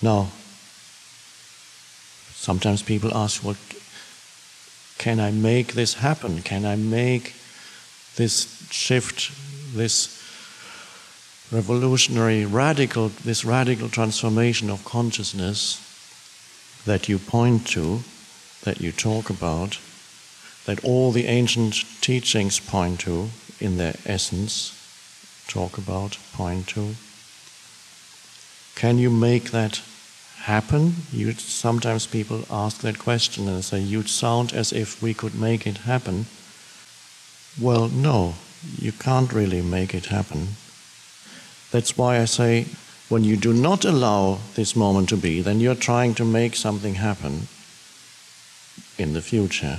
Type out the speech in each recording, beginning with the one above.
Now, sometimes people ask, well, can I make this happen? Can I make this shift, this revolutionary, radical transformation of consciousness that you point to, that you talk about, that all the ancient teachings point to in their essence, talk about, point to? Can you make that happen? Sometimes people ask that question and say, you sound as if we could make it happen. Well, no, you can't really make it happen. That's why I say, when you do not allow this moment to be, then you're trying to make something happen in the future.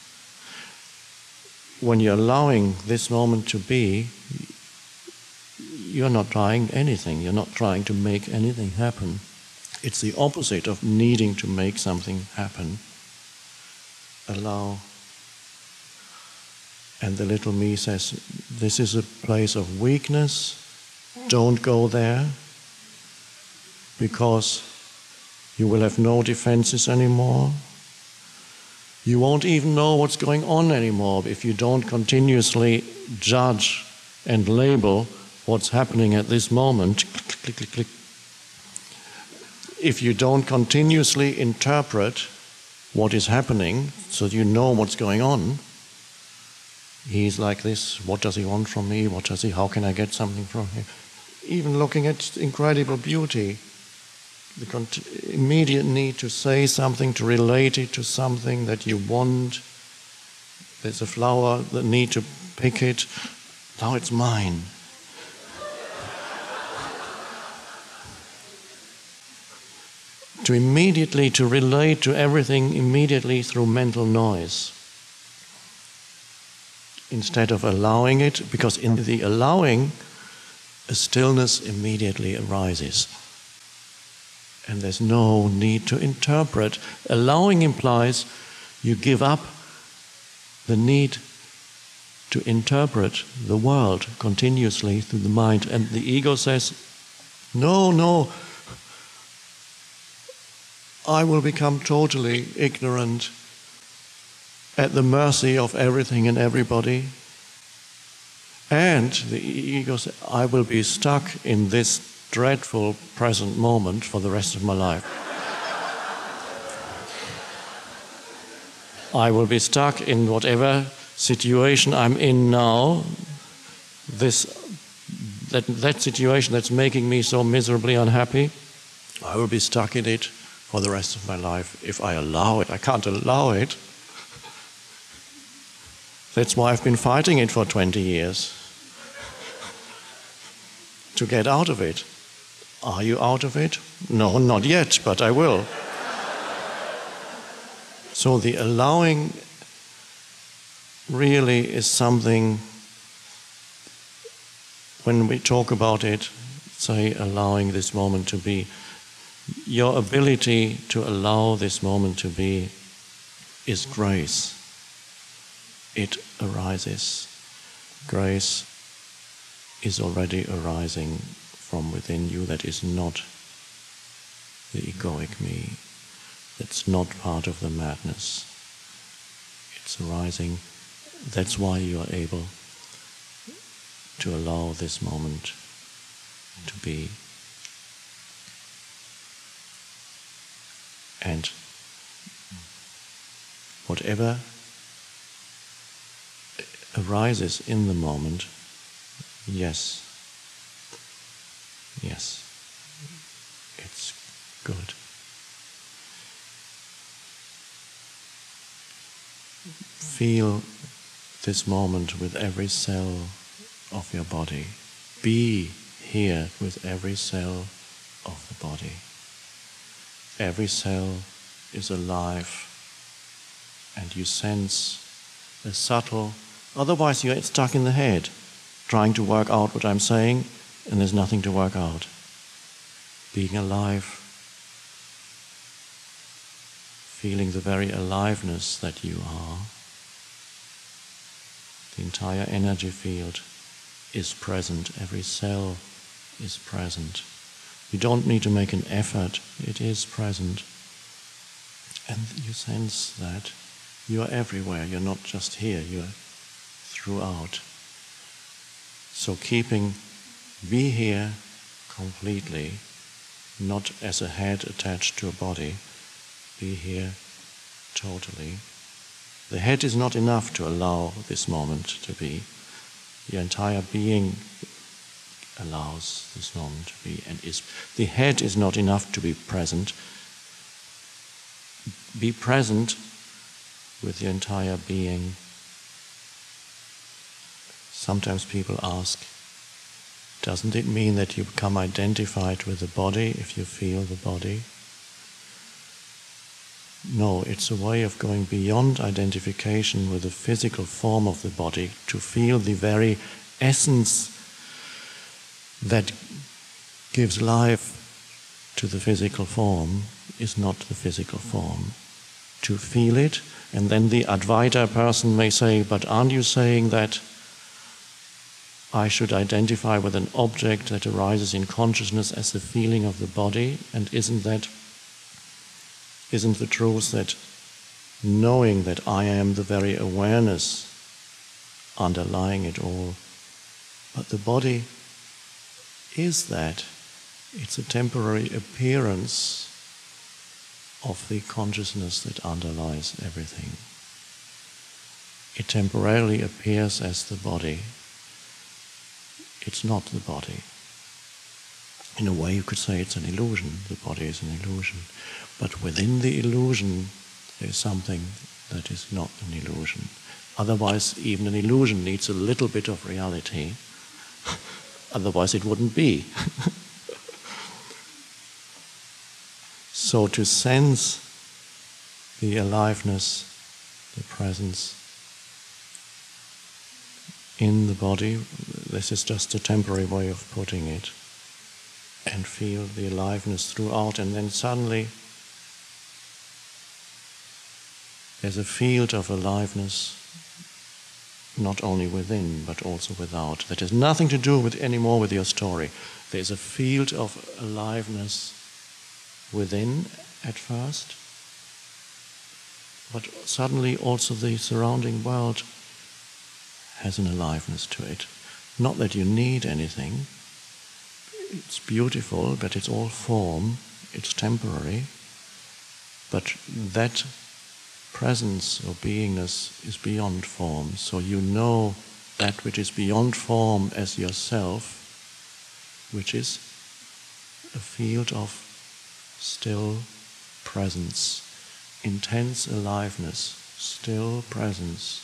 When you're allowing this moment to be, you're not trying anything. You're not trying to make anything happen. It's the opposite of needing to make something happen. Allow. And the little me says, this is a place of weakness. Don't go there, because you will have no defenses anymore. You won't even know what's going on anymore if you don't continuously judge and label what's happening at this moment. Click, click, click. If you don't continuously interpret what is happening so you know what's going on, he's like this, what does he want from me? How can I get something from him? Even looking at incredible beauty, the immediate need to say something, to relate it to something that you want. There's a flower, the need to pick it. Now it's mine. To relate to everything immediately through mental noise. Instead of allowing it, because in the allowing, a stillness immediately arises. And there's no need to interpret. Allowing implies you give up the need to interpret the world continuously through the mind. And the ego says, no, I will become totally ignorant, at the mercy of everything and everybody. And the ego says, I will be stuck in this dreadful present moment for the rest of my life. I will be stuck in whatever situation I'm in now, that situation that's making me so miserably unhappy. I will be stuck in it for the rest of my life if I allow it. I can't allow it. That's why I've been fighting it for 20 years. To get out of it. Are you out of it? No, not yet, but I will. So the allowing really is something, when we talk about it, say allowing this moment to be, your ability to allow this moment to be is grace. It arises. Grace is already arising from within you. That is not the egoic me. That's not part of the madness. It's arising. That's why you are able to allow this moment to be. And whatever arises in the moment, yes, it's good. Feel this moment with every cell of your body. Be here with every cell of the body. Every cell is alive, and you sense a subtle, otherwise you're stuck in the head, trying to work out what I'm saying, and there's nothing to work out. Being alive, feeling the very aliveness that you are. The entire energy field is present, every cell is present. You don't need to make an effort. It is present. And you sense that you are everywhere. You're not just here. You're throughout. So be here completely, not as a head attached to a body. Be here totally. The head is not enough to allow this moment to be. Your entire being allows this moment to be, and the head is not enough to be present. Be present with your entire being. Sometimes people ask, doesn't it mean that you become identified with the body if you feel the body? No, it's a way of going beyond identification with the physical form of the body to feel the very essence that gives life to the physical form is not the physical form. To feel it, and then the Advaita person may say, but aren't you saying that I should identify with an object that arises in consciousness as the feeling of the body? And isn't the truth that knowing that I am the very awareness underlying it all, but the body is that. It's a temporary appearance of the consciousness that underlies everything. It temporarily appears as the body. It's not the body. In a way you could say it's an illusion. The body is an illusion. But within the illusion there is something that is not an illusion. Otherwise even an illusion needs a little bit of reality. Otherwise it wouldn't be. So to sense the aliveness, the presence in the body, this is just a temporary way of putting it, and feel the aliveness throughout, and then suddenly there's a field of aliveness not only within but also without. That has nothing to do with anymore with your story. There's a field of aliveness within at first, but suddenly also the surrounding world has an aliveness to it. Not that you need anything. It's beautiful, but it's all form. It's temporary. But that presence or beingness is beyond form. So you know that which is beyond form as yourself, which is a field of still presence, intense aliveness, still presence.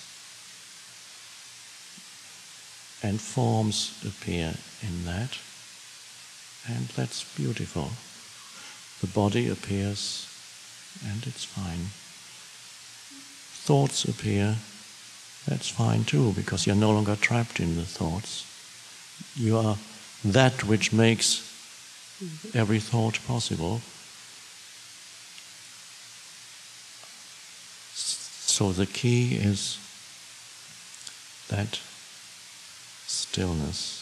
And forms appear in that, and that's beautiful. The body appears, and it's fine. Thoughts appear, that's fine too, because you're no longer trapped in the thoughts. You are that which makes every thought possible. So the key is that stillness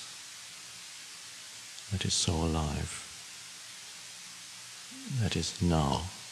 that is so alive, that is now.